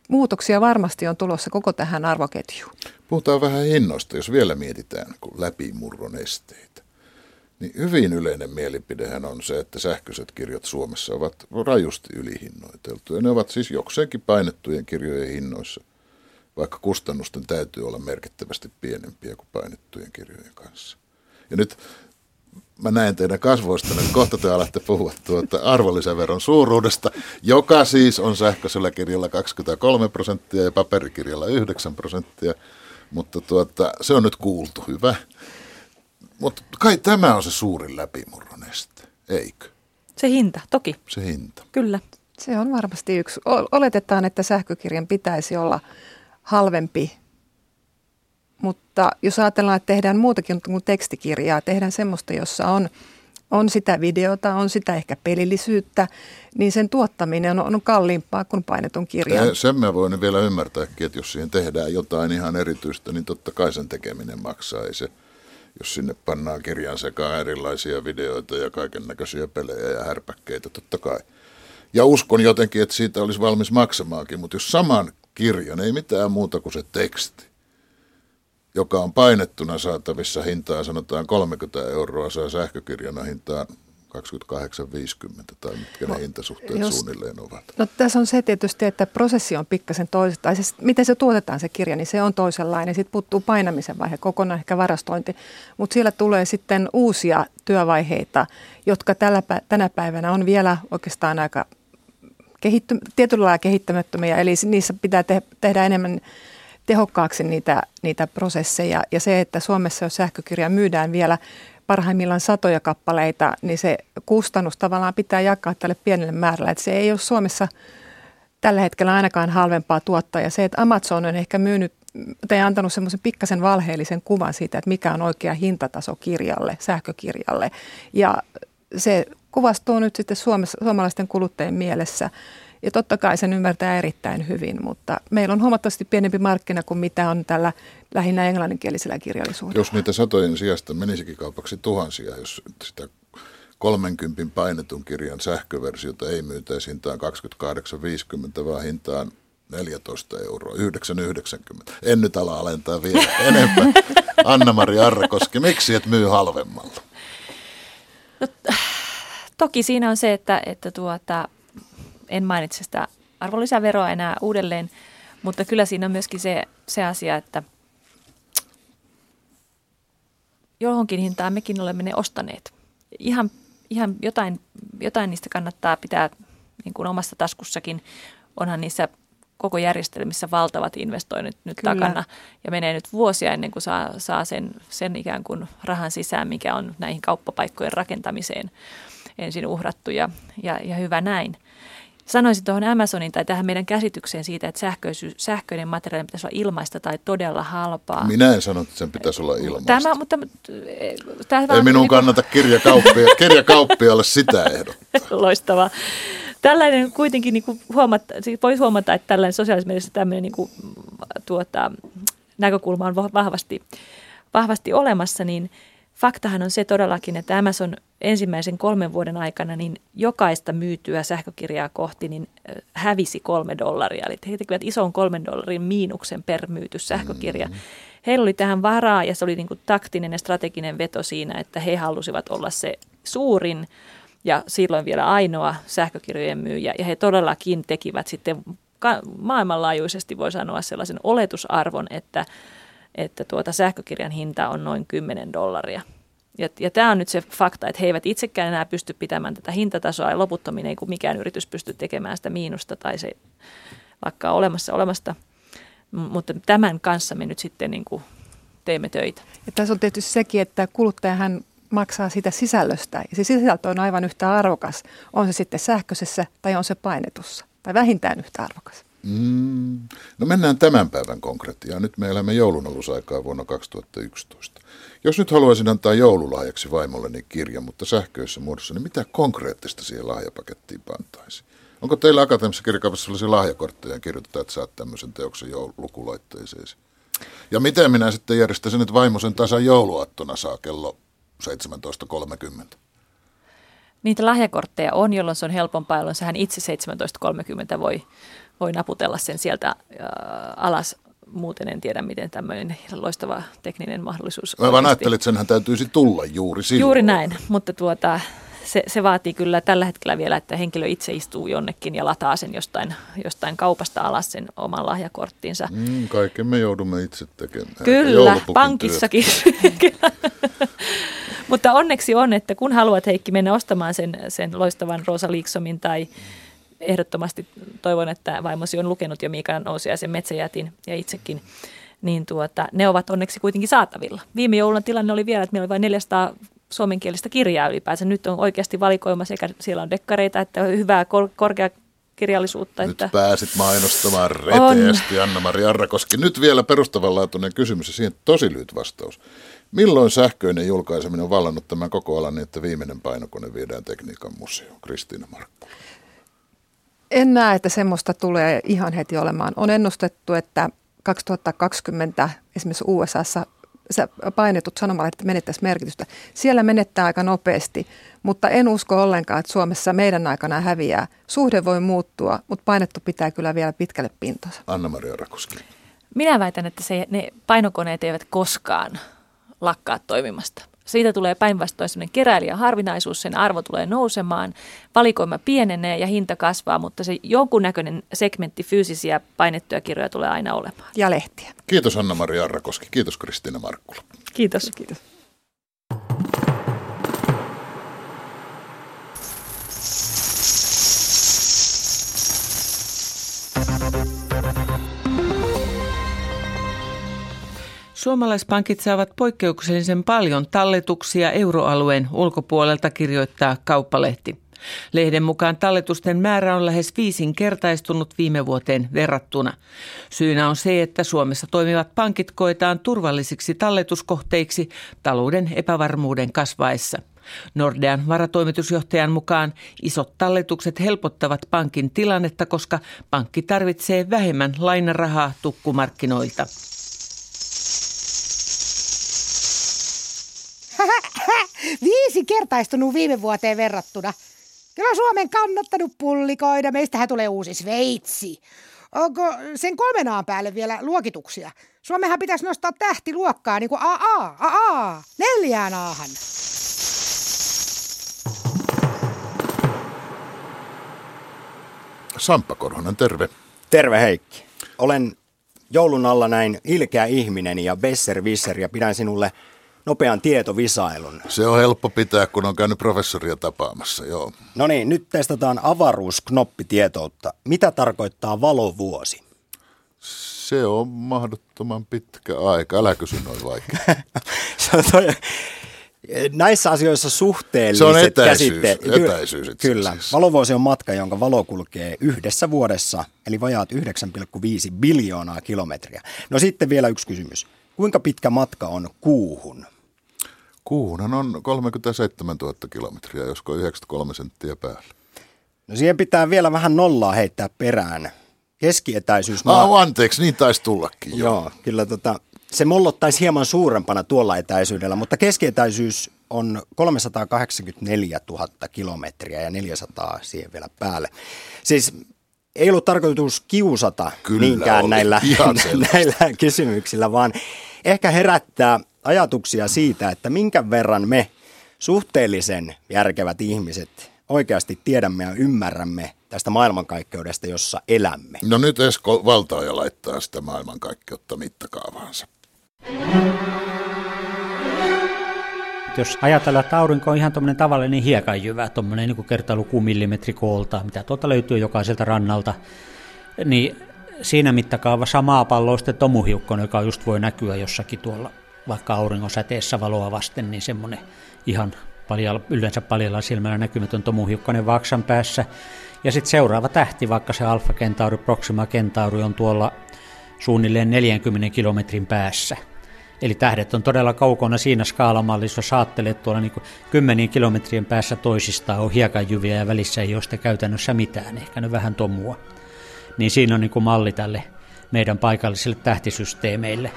muutoksia varmasti on tulossa koko tähän arvoketjuun. Puhutaan vähän hinnoista, jos vielä mietitään läpimurron esteitä. Niin hyvin yleinen mielipidehän on se, että sähköiset kirjat Suomessa ovat rajusti ylihinnoiteltuja. Ne ovat siis jokseenkin painettujen kirjojen hinnoissa, vaikka kustannusten täytyy olla merkittävästi pienempiä kuin painettujen kirjojen kanssa. Ja nyt mä näen teidän kasvoistanne, että kohta te alatte puhua tuota arvonlisäveron suuruudesta, joka siis on sähköisellä kirjalla kaksikymmentäkolme prosenttia ja paperikirjalla yhdeksän prosenttia, mutta tuota, se on nyt kuultu, hyvä. Mutta kai tämä on se suurin läpimurron este, eikö? Se hinta, toki. Se hinta. Kyllä. Se on varmasti yksi. Oletetaan, että sähkökirjan pitäisi olla halvempi, mutta jos ajatellaan, että tehdään muutakin kuin tekstikirjaa, tehdään semmoista, jossa on, on sitä videota, on sitä ehkä pelillisyyttä, niin sen tuottaminen on, on kalliimpaa kuin painetun kirjan. Sen mä voin vielä ymmärtääkin, että jos siihen tehdään jotain ihan erityistä, niin totta kai sen tekeminen maksaa. Ei se, jos sinne pannaan kirjan sekaan erilaisia videoita ja kaiken näköisiä pelejä ja härpäkkeitä, totta kai. Ja uskon jotenkin, että siitä olisi valmis maksamaankin, mutta jos saman kirjan, ei mitään muuta kuin se teksti, joka on painettuna saatavissa hintaan, sanotaan kolmekymmentä euroa, saa sähkökirjana hintaan kaksikymmentäkahdeksan viisikymmentä tai mitkä no, ne hintasuhteet jos, suunnilleen ovat. No tässä on se tietysti, että prosessi on pikkasen toista, tai siis, miten se tuotetaan se kirja, niin se on toisenlainen. Sitten puuttuu painamisen vaihe, kokonaan ehkä varastointi, mutta siellä tulee sitten uusia työvaiheita, jotka tällä, tänä päivänä on vielä oikeastaan aika kehitty, tietyllä lailla kehittämättömiä, eli niissä pitää te, tehdä enemmän tehokkaaksi niitä, niitä prosesseja. Ja se, että Suomessa jos sähkökirja myydään vielä parhaimmillaan satoja kappaleita, niin se kustannus tavallaan pitää jakaa tälle pienelle määrälle. Että se ei ole Suomessa tällä hetkellä ainakaan halvempaa tuottaa. Ja se, että Amazon on ehkä myynyt tai antanut semmoisen pikkasen valheellisen kuvan siitä, että mikä on oikea hintataso kirjalle, sähkökirjalle. Ja se kuvastuu nyt sitten Suomessa, suomalaisten kuluttajien mielessä. Ja totta kai sen ymmärtää erittäin hyvin, mutta meillä on huomattavasti pienempi markkina kuin mitä on tällä lähinnä englanninkielisellä kirjallisuudella. Jos niitä satojen sijasta menisikin kaupaksi tuhansia, jos sitä kolmenkympin painetun kirjan sähköversiota ei myytäisi hintaan kaksikymmentäkahdeksan viisikymmentä, vaan hintaan neljätoista euroa, yhdeksän yhdeksänkymmentä. En nyt ala alentaa vielä enempää. Anna-Mari Arrakoski, miksi et myy halvemmalla? No, toki siinä on se, että, että tuota... En mainitse sitä arvonlisäveroa enää uudelleen, mutta kyllä siinä on myöskin se, se asia, että johonkin hintaan mekin olemme ne ostaneet. Ihan, ihan jotain, jotain niistä kannattaa pitää niin kuin omassa taskussakin. Onhan niissä koko järjestelmissä valtavat investoinnit nyt kyllä takana ja menee nyt vuosia ennen kuin saa, saa sen, sen ikään kuin rahan sisään, mikä on näihin kauppapaikkojen rakentamiseen ensin uhrattu ja, ja, ja hyvä näin. Sanoisin tuohon Amazonin tai tähän meidän käsitykseen siitä, että sähköinen materiaali pitäisi olla ilmaista tai todella halpaa. Minä en sano, että sen pitäisi olla ilmaista. Tämä, mutta, tämä ei minun niin kannata kirjakauppia, kirjakauppialle sitä ehdottaa. Loistavaa. Tällainen kuitenkin niin kuin huomata, voi huomata, että tällainen sosiaalisessa mediassa tämmöinen niin kuin, tuota, näkökulma on vahvasti, vahvasti olemassa, niin faktahan on se todellakin, että Amazon ensimmäisen kolmen vuoden aikana niin jokaista myytyä sähkökirjaa kohti niin hävisi kolme dollaria. Eli he tekivät ison kolmen dollarin miinuksen per myyty sähkökirja. Mm-hmm. Heillä oli tähän varaa ja se oli niin kuin taktinen ja strateginen veto siinä, että he halusivat olla se suurin ja silloin vielä ainoa sähkökirjojen myyjä. Ja he todellakin tekivät sitten maailmanlaajuisesti, voi sanoa, sellaisen oletusarvon, että että tuota sähkökirjan hinta on noin kymmenen dollaria. Ja, ja tämä on nyt se fakta, että he eivät itsekään enää pysty pitämään tätä hintatasoa ja loputtomiin ei kun mikään yritys pysty tekemään sitä miinusta tai se lakkaa olemassa olemasta. Mutta tämän kanssa me nyt sitten niin kuin teemme töitä. Ja tässä on tietysti sekin, että kuluttajahan maksaa sitä sisällöstä ja se sisältö on aivan yhtä arvokas. On se sitten sähköisessä tai on se painetussa tai vähintään yhtä arvokas. Mm. No mennään tämän päivän konkretiaan. Nyt me elämme joulunalusaikaa vuonna kaksituhattayksitoista. Jos nyt haluaisin antaa joululahjaksi vaimolleni kirjan, mutta sähköisessä muodossa, niin mitä konkreettista siihen lahjapakettiin pantaisi? Onko teillä akateemisessa kirjakaupassa sellaisia lahjakortteja ja kirjoitetaan, että saat tämmöisen teoksen joululukulaitteeseesi? Ja miten minä sitten järjestäisin, että vaimosen tasan jouluaattona saa kello seitsemäntoista kolmekymmentä? Niitä lahjakortteja on, jolloin se on helpompaa, jolloin sehän itse seitsemäntoista kolmekymmentä voi voi naputella sen sieltä äh, alas. Muuten en tiedä, miten tämmöinen loistava tekninen mahdollisuus Mä vaan ajattelin, että senhän täytyisi tulla juuri silloin. Juuri näin, mutta tuota, se, se vaatii kyllä tällä hetkellä vielä, että henkilö itse istuu jonnekin ja lataa sen jostain, jostain kaupasta alas sen oman lahjakorttinsa. Mm, kaiken me joudumme itse tekemään. Kyllä, pankissakin. Mutta onneksi on, että kun haluat, Heikki, mennä ostamaan sen, sen loistavan Rosa Liksom tai ehdottomasti toivon, että vaimosi on lukenut jo Miika Nousiaisen Metsäjätin ja itsekin, niin tuota, ne ovat onneksi kuitenkin saatavilla. Viime joulun tilanne oli vielä, että meillä oli vain neljäsataa suomenkielistä kirjaa ylipäänsä. Nyt on oikeasti valikoima sekä siellä on dekkareita että hyvää kor- korkeakirjallisuutta. Nyt että pääsit mainostamaan reteästi, Anna-Mari Arrakoski. Nyt vielä perustavanlaatuinen kysymys ja siihen tosi lyhyt vastaus. Milloin sähköinen julkaiseminen on vallannut tämän koko alan niin, että viimeinen painokone viedään Tekniikan museoon? Kristiina Markku. En näe, että semmoista tulee ihan heti olemaan. On ennustettu, että kaksituhattakaksikymmentä esimerkiksi U S A:ssa painetut sanomalehdet menettäisi merkitystä. Siellä menettää aika nopeasti, mutta en usko ollenkaan, että Suomessa meidän aikana häviää. Suhde voi muuttua, mutta painettu pitää kyllä vielä pitkälle pintansa. Anna-Mari Arrakoski. Minä väitän, että se, ne painokoneet eivät koskaan lakkaa toimimasta. Siitä tulee päinvastoin sellainen keräilijän harvinaisuus, sen arvo tulee nousemaan, valikoima pienenee ja hinta kasvaa, mutta se jonkunnäköinen segmentti fyysisiä painettuja kirjoja tulee aina olemaan. Ja lehtiä. Kiitos Anna-Mari Arrakoski, kiitos Kristiina Markkula. Kiitos. Kiitos. Suomalaispankit saavat poikkeuksellisen paljon talletuksia euroalueen ulkopuolelta, kirjoittaa Kauppalehti. Lehden mukaan talletusten määrä on lähes viisinkertaistunut viime vuoteen verrattuna. Syynä on se, että Suomessa toimivat pankit koetaan turvallisiksi talletuskohteiksi talouden epävarmuuden kasvaessa. Nordean varatoimitusjohtajan mukaan isot talletukset helpottavat pankin tilannetta, koska pankki tarvitsee vähemmän lainarahaa tukkumarkkinoilta. Viisinkertaistunut viime vuoteen verrattuna. Kyllä Suomen kannattanut pullikoida. Meistähän tulee uusi Sveitsi. Onko sen kolmen A:n päälle vielä luokituksia? Suomenhan pitäisi nostaa tähtiluokkaa niin kuin A A, A A, neljään A:han. Samppa Korhonen, terve. Terve Heikki. Olen joulun alla näin ilkeä ihminen ja besserwisser ja pidän sinulle nopean tietovisailun. Se on helppo pitää, kun on käynyt professoria tapaamassa, joo. No niin, nyt testataan avaruusknoppitietoutta. Mitä tarkoittaa valovuosi? Se on mahdottoman pitkä aika. Älä kysy noin vaikea. Se on toi, näissä asioissa suhteelliset Se on etäisyys. käsitteet. etäisyys Kyllä. Valovuosi on matka, jonka valo kulkee yhdessä vuodessa, eli vajaat yhdeksän pilkku viisi biljoonaa kilometriä. No sitten vielä yksi kysymys. Kuinka pitkä matka on Kuuhun? Kuuhunhan on kolmekymmentäseitsemäntuhatta kilometriä, josko yhdeksänkymmentäkolme senttiä päällä. No siihen pitää vielä vähän nollaa heittää perään. Keskietäisyys... Ah, maa... anteeksi, niin taisi tullakin. Joo, joo kyllä tota, se mollottaisi hieman suurempana tuolla etäisyydellä, mutta keskietäisyys on kolmesataakahdeksankymmentäneljätuhatta kilometriä ja neljäsataa siihen vielä päälle. Siis ei ollut tarkoitus kiusata Kyllä niinkään oli. näillä, näillä kysymyksillä, vaan ehkä herättää ajatuksia siitä, että minkä verran me suhteellisen järkevät ihmiset oikeasti tiedämme ja ymmärrämme tästä maailmankaikkeudesta, jossa elämme. No nyt Esko valtaaja laittaa sitä maailmankaikkeutta mittakaavaansa. Jos ajatellaan, että aurinko on ihan tuommoinen tavallinen hiekanjyvä, tuommoinen niin kuin kertaluku millimetri koolta, mitä tuolta löytyy jokaiselta rannalta, niin siinä mittakaavassa maapallo on sitten tomuhiukkonen, joka just voi näkyä jossakin tuolla vaikka auringon säteessä valoa vasten, niin semmoinen ihan paljalla, yleensä paljalla silmällä näkymätön tomuhiukkanen vaaksan päässä. Ja sitten seuraava tähti, vaikka se Alpha Centauri, Proxima Centauri on tuolla suunnilleen neljänkymmenen kilometrin päässä. Eli tähdet on todella kaukana siinä skaalamallissa, jos ajattelet tuolla niin kuin kymmenien kilometrien päässä toisistaan on hiekanjyviä ja välissä ei ole sitä käytännössä mitään, ehkä ne vähän tomua. Niin siinä on niin kuin malli tälle meidän paikallisille tähtisysteemeille.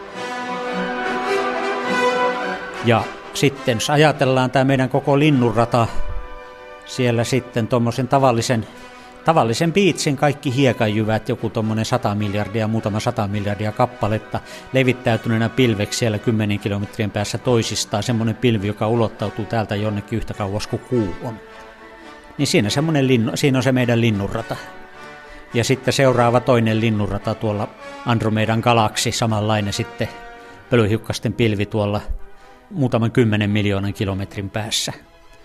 Ja sitten jos ajatellaan tämä meidän koko linnunrata, siellä sitten tuommoisen tavallisen tavallisen biitsin kaikki hiekanjyvät, joku tuommoinen sata miljardia, muutama sata miljardia kappaletta, levittäytyneenä pilveksi siellä kymmenen kilometrien päässä toisistaan, semmoinen pilvi, joka ulottautuu täältä jonnekin yhtä kauas kuin kuu on. Niin siinä, linnu, siinä on se meidän linnunrata. Ja sitten seuraava toinen linnunrata tuolla Andromedan galaksi, samanlainen sitten pölyhiukkasten pilvi tuolla muutaman kymmenen miljoonan kilometrin päässä.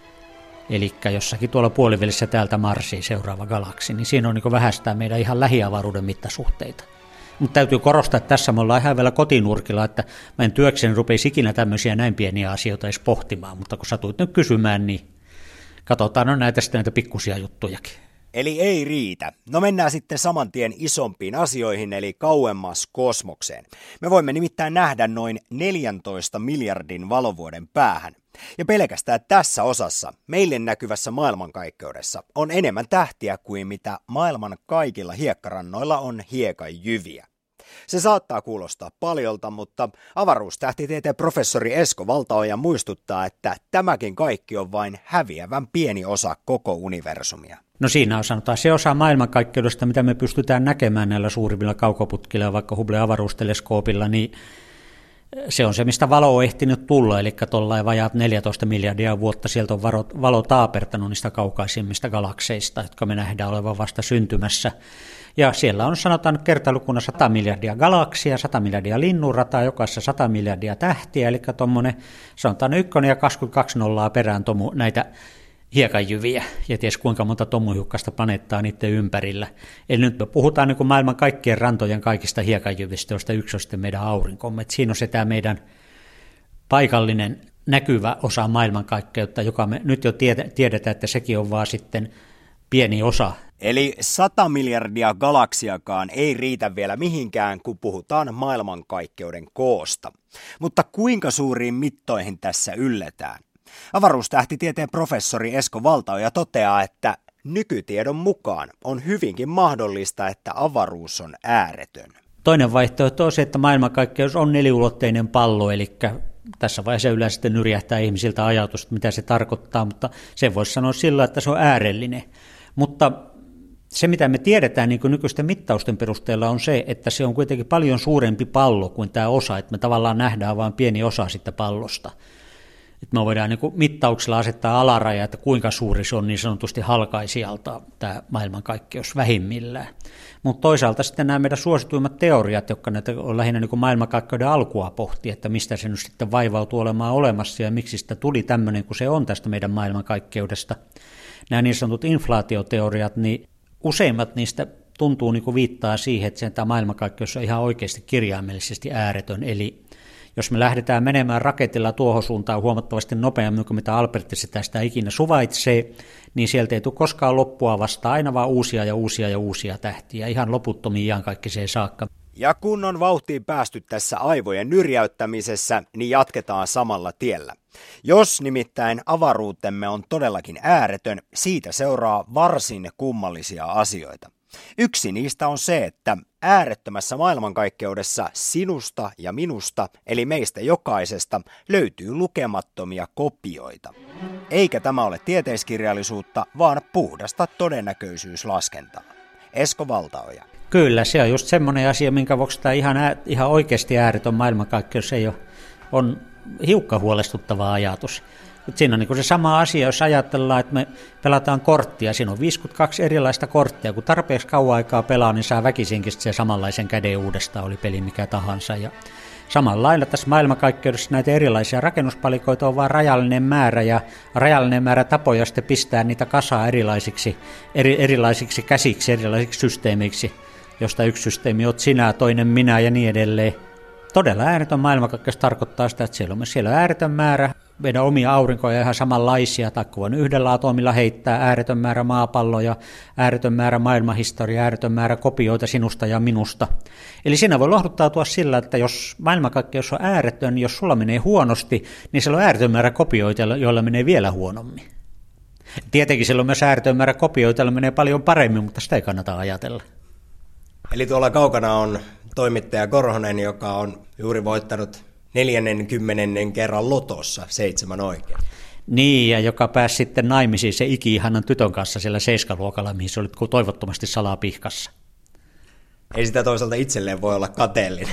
Eli jossakin tuolla puolivälissä täältä Marsiin seuraava galaksi, niin siinä on niin vähästään meidän ihan lähiavaruuden mittasuhteita. Mutta täytyy korostaa, että tässä me ollaan ihan vielä kotinurkilla, että mä en työkseni rupeisi ikinä tämmöisiä näin pieniä asioita edes pohtimaan, mutta kun satuit nyt kysymään, niin katsotaan on näitä sitten näitä pikkusia juttujakin. Eli ei riitä. No mennään sitten saman tien isompiin asioihin, eli kauemmas kosmokseen. Me voimme nimittäin nähdä noin neljäntoista miljardin valovuoden päähän. Ja pelkästään tässä osassa, meille näkyvässä maailmankaikkeudessa, on enemmän tähtiä kuin mitä maailman kaikilla hiekkarannoilla on hiekanjyviä. Se saattaa kuulostaa paljolta, mutta avaruustähtitieteen professori Esko Valtaoja muistuttaa, että tämäkin kaikki on vain häviävän pieni osa koko universumia. No siinä on sanotaan se osa maailmankaikkeudesta, mitä me pystytään näkemään näillä suurimmilla kaukoputkilla, vaikka Hubblen avaruusteleskoopilla, niin se on se, mistä valo on ehtinyt tulla, eli tuollain vajaat neljätoista miljardia vuotta sieltä on valo, valo taapertanut niistä kaukaisimmista galakseista, jotka me nähdään olevan vasta syntymässä. Ja siellä on sanotaan kertalukuna sata miljardia galaksia, sata miljardia linnunrataa, jokaisessa sata miljardia tähtiä, eli tuommoinen sanotaan ykkönen ja kaksikymmentäkaksi nollaa perään tomu, näitä hiekanjyviä, ja ties kuinka monta tomuhiukkasta planeettaa niiden ympärillä. Eli nyt me puhutaan niin kuin maailman kaikkien rantojen kaikista hiekanjyvistä, joista yksi on sitten meidän aurinkomme. Et siinä on se tämä meidän paikallinen näkyvä osa maailmankaikkeutta, joka me nyt jo tiedetään, että sekin on vaan sitten pieni osa. Eli sata miljardia galaksiakaan ei riitä vielä mihinkään, kun puhutaan maailmankaikkeuden koosta. Mutta kuinka suuriin mittoihin tässä ylletään? Avaruustähtitieteen professori Esko Valtaoja toteaa, että nykytiedon mukaan on hyvinkin mahdollista, että avaruus on ääretön. Toinen vaihtoehto on se, että maailmankaikkeus on neliulotteinen pallo, eli tässä vaiheessa yleensä sitten nyrjähtää ihmisiltä ajatus, että mitä se tarkoittaa, mutta sen voisi sanoa sillä, että se on äärellinen. Mutta se, mitä me tiedetään niin kuin nykyisten mittausten perusteella, on se, että se on kuitenkin paljon suurempi pallo kuin tämä osa, että me tavallaan nähdään vain pieni osa sitten pallosta. Että me voidaan niin kuin mittauksella asettaa alaraja, että kuinka suuri se on niin sanotusti halkaisijalta tämä maailmankaikkeus vähimmillään. Mutta toisaalta sitten nämä meidän suosituimmat teoriat, jotka näitä on lähinnä niin kuin maailmankaikkeuden alkua pohti, että mistä se nyt sitten vaivautuu olemaan olemassa ja miksi sitä tuli tämmöinen kuin se on tästä meidän maailmankaikkeudesta. Nämä niin sanotut inflaatioteoriat, niin useimmat niistä tuntuu niin kuin viittaa siihen, että tämä maailmankaikkeus on ihan oikeasti kirjaimellisesti ääretön, eli jos me lähdetään menemään raketilla tuohon suuntaan huomattavasti nopeammin kuin mitä Albertti sitä, sitä ikinä suvaitsee, niin sieltä ei tule koskaan loppua vastaan, aina vaan uusia ja uusia ja uusia tähtiä, ihan loputtomiin iankaikkiseen saakka. Ja kun on vauhtiin päästy tässä aivojen nyrjäyttämisessä, niin jatketaan samalla tiellä. Jos nimittäin avaruutemme on todellakin ääretön, siitä seuraa varsin kummallisia asioita. Yksi niistä on se, että äärettömässä maailmankaikkeudessa sinusta ja minusta, eli meistä jokaisesta, löytyy lukemattomia kopioita. Eikä tämä ole tieteiskirjallisuutta, vaan puhdasta todennäköisyyslaskentaa. Esko Valtaoja. Kyllä, se on just semmoinen asia, minkä vuoksi tämä ihan, ää, ihan oikeasti ääretön maailmankaikkeus ei ole, on hiukka huolestuttava ajatus. Siinä on niin se sama asia, jos ajatellaan, että me pelataan korttia. Siinä on viisikymmentäkaksi erilaista korttia. Kun tarpeeksi kauan aikaa pelaa, niin saa väkisinkin se samanlaisen käden uudestaan, oli peli mikä tahansa. Ja samalla lailla tässä maailmankaikkeudessa näitä erilaisia rakennuspalikoita on vain rajallinen määrä, ja rajallinen määrä tapoja sitten pistää niitä kasaa erilaisiksi, eri, erilaisiksi käsiksi, erilaisiksi systeemeiksi, josta yksi systeemi on sinä, toinen minä ja niin edelleen. Todella ääretön maailmankaikkeus tarkoittaa sitä, että siellä on, siellä on ääretön määrä meidän omia aurinkoja ihan samanlaisia, tai kun yhdellä atomilla heittää ääretön määrä maapalloja, ääretön määrä maailmanhistoriaa, ääretön määrä kopioita sinusta ja minusta. Eli siinä voi lohduttautua sillä, että jos maailmankaikkeus on ääretön, jos sulla menee huonosti, niin siellä on ääretön määrä kopioita, joilla menee vielä huonommin. Tietenkin siellä on myös ääretön määrä kopioita, joilla menee paljon paremmin, mutta sitä ei kannata ajatella. Eli tuolla kaukana on toimittaja Korhonen, joka on juuri voittanut neljännenkymmenennen kerran lotossa seitsemän oikein. Niin, ja joka pääsi sitten naimisiin se iki-ihanan tytön kanssa siellä seiskaluokalla, mihin se oli toivottomasti salaa pihkassa. Ei sitä toisaalta itselleen voi olla kateellinen.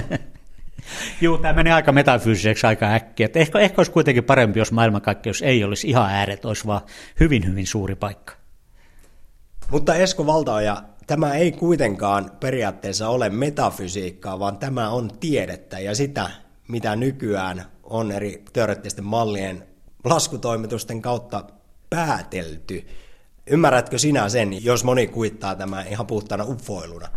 Joo, tämä meni aika metafyysiseksi aika äkkiä. Että ehkä, ehkä olisi kuitenkin parempi, jos maailmankaikkeus ei olisi ihan ääret, olisi vaan hyvin, hyvin suuri paikka. Mutta Esko Valtaoja, tämä ei kuitenkaan periaatteessa ole metafysiikkaa, vaan tämä on tiedettä ja sitä, mitä nykyään on eri teoreettisten mallien laskutoimitusten kautta päätelty. Ymmärrätkö sinä sen, jos moni kuittaa tämän ihan puhtaana ufoiluna?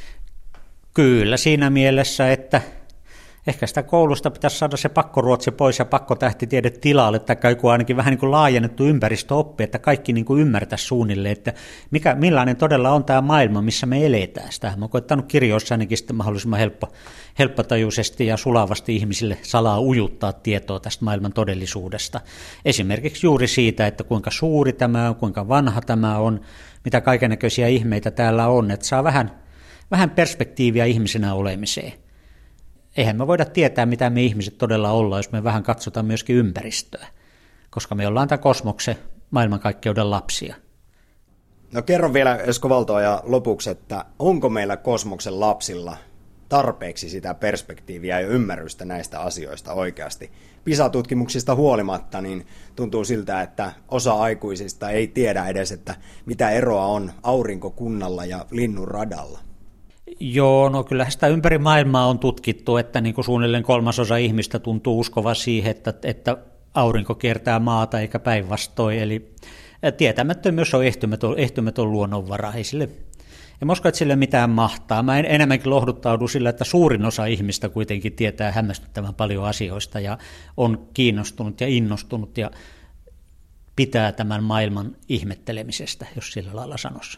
Kyllä siinä mielessä, että ehkä sitä koulusta pitäisi saada se pakkoruotsi pois ja pakkotähtitiede tilalle, tai joku ainakin vähän niin kuin laajennettu ympäristöoppi, että kaikki niin kuin ymmärtäisi suunnilleen, että mikä, millainen todella on tämä maailma, missä me eletään. Sitä mä oon koettanut kirjoissa ainakin sitten mahdollisimman helppo, helppotajuisesti ja sulavasti ihmisille salaa ujuttaa tietoa tästä maailman todellisuudesta. Esimerkiksi juuri siitä, että kuinka suuri tämä on, kuinka vanha tämä on, mitä kaikennäköisiä ihmeitä täällä on, että saa vähän, vähän perspektiiviä ihmisenä olemiseen. Eihän me voida tietää, mitä me ihmiset todella ollaan, jos me vähän katsotaan myöskin ympäristöä, koska me ollaan tämän kosmoksen maailmankaikkeuden lapsia. No kerro vielä, Esko Valtaoja, lopuksi, että onko meillä kosmoksen lapsilla tarpeeksi sitä perspektiiviä ja ymmärrystä näistä asioista oikeasti? PISA-tutkimuksista huolimatta niin tuntuu siltä, että osa aikuisista ei tiedä edes, että mitä eroa on aurinkokunnalla ja linnun radalla. Joo, no kyllähän sitä ympäri maailmaa on tutkittu, että niin kuin suunnilleen kolmasosa ihmistä tuntuu uskova siihen, että, että aurinko kiertää maata eikä päinvastoin. Eli tietämättömyys on ehtymätön, ehtymätön luonnonvara. Ei sille, en usko, että sille mitään mahtaa. Mä en enemmänkin lohduttaudu sillä, että suurin osa ihmistä kuitenkin tietää hämmästyttävän paljon asioista ja on kiinnostunut ja innostunut ja pitää tämän maailman ihmettelemisestä, jos sillä lailla sanoisi.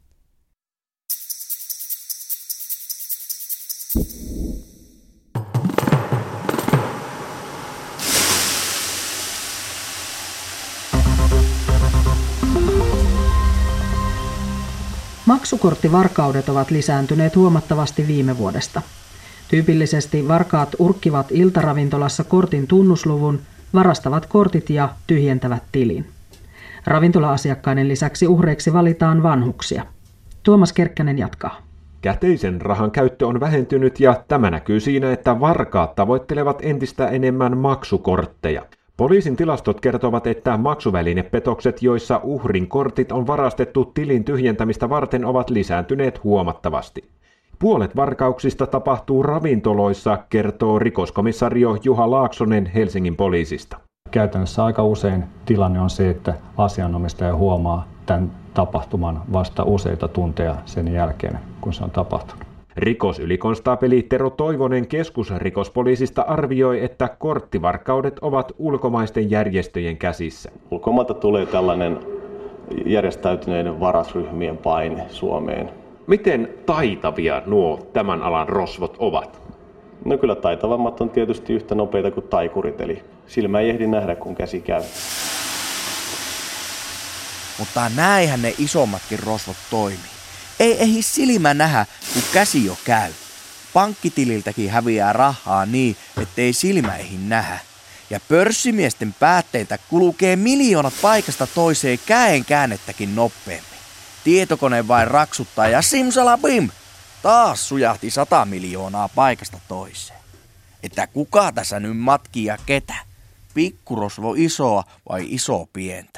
Maksukorttivarkaudet ovat lisääntyneet huomattavasti viime vuodesta. Tyypillisesti varkaat urkkivat iltaravintolassa kortin tunnusluvun, varastavat kortit ja tyhjentävät tilin. Ravintola-asiakkaiden lisäksi uhreiksi valitaan vanhuksia. Tuomas Kerkkänen jatkaa. Käteisen rahan käyttö on vähentynyt ja tämä näkyy siinä, että varkaat tavoittelevat entistä enemmän maksukortteja. Poliisin tilastot kertovat, että maksuvälinepetokset, joissa uhrin kortit on varastettu tilin tyhjentämistä varten, ovat lisääntyneet huomattavasti. Puolet varkauksista tapahtuu ravintoloissa, kertoo rikoskomissario Juha Laaksonen Helsingin poliisista. Käytännössä aika usein tilanne on se, että asianomistaja huomaa tämän tapahtuman vasta useita tunteja sen jälkeen, kun se on tapahtunut. Rikosylikonstaapeli Tero Toivonen keskusrikospoliisista arvioi, että korttivarkaudet ovat ulkomaisten järjestöjen käsissä. Ulkomailta tulee tällainen järjestäytyneiden varasryhmien paine Suomeen. Miten taitavia nuo tämän alan rosvot ovat? No kyllä taitavammat on tietysti yhtä nopeita kuin taikurit, eli silmä ei ehdi nähdä, kun käsi käy. Mutta näinhän ne isommatkin rosvot toimii. Ei ehdi silmä nähdä, kun käsi jo käy. Pankkitililtäkin häviää rahaa niin, ettei silmä ehdi nähdä. Ja pörssimiesten päätteitä kulkee miljoonat paikasta toiseen käen käännettäkin nopeammin. Tietokone vain raksuttaa ja simsalabim! Taas sujahti sata miljoonaa paikasta toiseen. Että kuka tässä nyt matkii ja ketä? Pikkurosvo isoa vai iso pientä?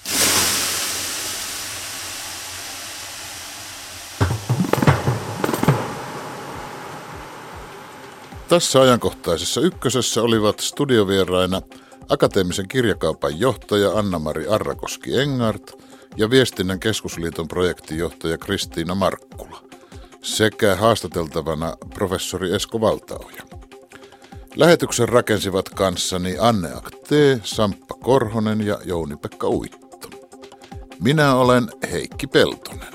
Tässä ajankohtaisessa ykkösessä olivat studiovieraina Akateemisen kirjakaupan johtaja Anna-Mari Arrakoski-Engart ja Viestinnän keskusliiton projektijohtaja Kristiina Markkula sekä haastateltavana professori Esko Valtaoja. Lähetyksen rakensivat kanssani Anne Aktee, Samppa Korhonen ja Jouni-Pekka Uitto. Minä olen Heikki Peltonen.